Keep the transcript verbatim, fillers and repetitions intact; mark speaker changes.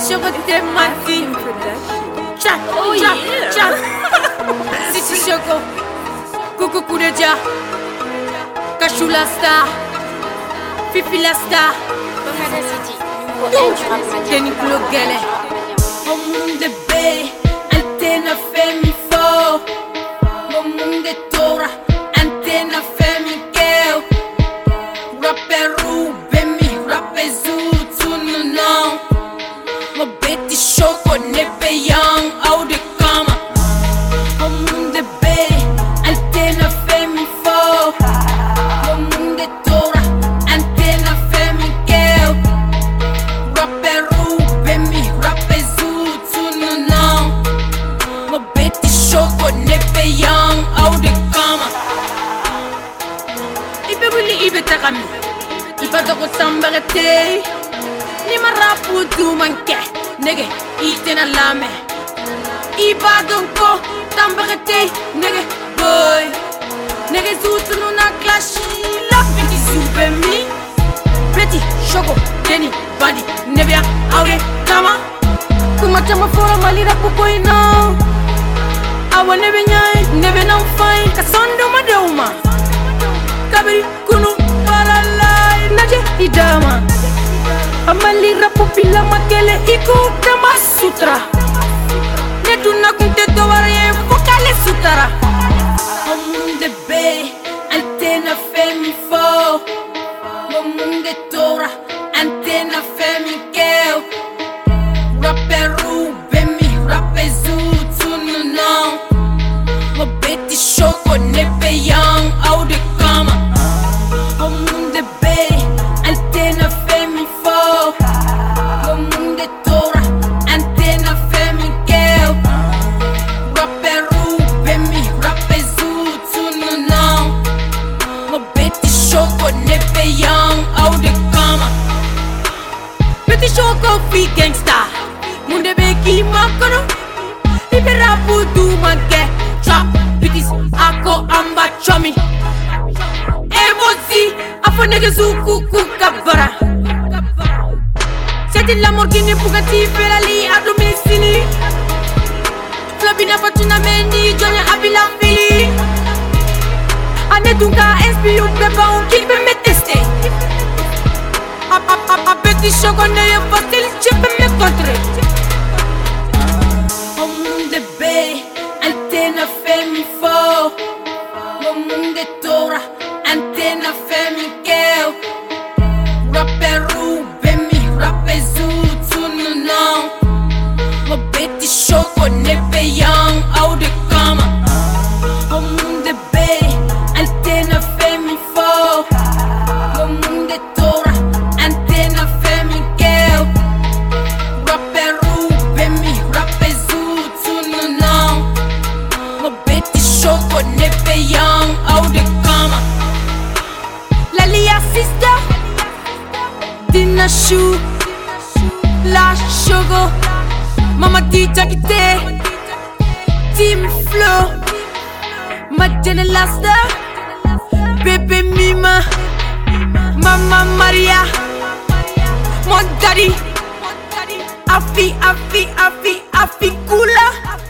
Speaker 1: sugar de mati. Chat,
Speaker 2: Oh,
Speaker 1: chat,
Speaker 2: yeah.
Speaker 1: chat. City sugar. Kuku kureja. Kashula star. Fifi la star.
Speaker 2: Bahada City, nouveau N du rap madien.
Speaker 1: Kenny Klogele. Au monde de B, antenne fait mi faux. Au monde de Tora, antenne fait mi keo. Rapper Ruben mi, rapper Zutu no no. Mo Betty Choco nepe young, out the kama. Au monde de B, antenne fait mi faux. Au monde de Tora, antenne fait mi keo. Rapper Ruben mi, rapper Zutu no no. Mo Betty Choco nepe young, out the kama. Ibe wili ibe takami. Iba doko sambarete. Ni marapu du manke. Nege itena lame. Iba donko tambarete. Nege boy. Nege Zutu no na clash. La petit soupe mi. Petit choco Denny bandi. Nebia aude kama. Kuma chama fora malira pupoi no. Awa nebe nyai nebe nam fine. Kasondo madoma. Kabiri kunu paralai naje idama. Amali rapu pila makele iku dama sutra. Netuna kunte doware fokale sutara. Omunde be antena femi fo. Omunde tora antena femi keo. Rapper Ruben mi, rapper Zutu no no. Mo Betty Choco nepe young, out the kama. Omunde be antena femi fo. Omunde tora antena femi keo. Rapper Ruben mi, rapper Zutu no no. Mo Betty Choco nepe young, out the kama. Betty Choco fi gangsta. Munde be ki makono. Ibe rapu du manke. Trap bitis ako amba chomi. Emozi afo nege zuku kukabara. C'est Lamborghini Bugatti Ferrari a domicili. Flabina Fortuna Mendi Johnny Abila Fili. Anetunga S P U Pepa un kill pe me tester. A a a a Petit Choco ne e facile ce pe me contre. Au monde B antenne femi fo. Au monde Tora antenne femi keo. Rapper Ruben mi, rapper Zutu no no. Mo Betty Choco nepe young, out the kama. Au monde B antenne femi fo. Au monde Tora antenne femi keo. Rapper Ruben mi, rapper Zutu no no. Mo Betty Choco nepe young, out the kama. Lalia sister Dina Chou La Chogo Mama Dita Kite Team Flow Madjana Lasta Bébé Mima Mama Maria Mon daddy Afi, Afi, Afi, Afi Kula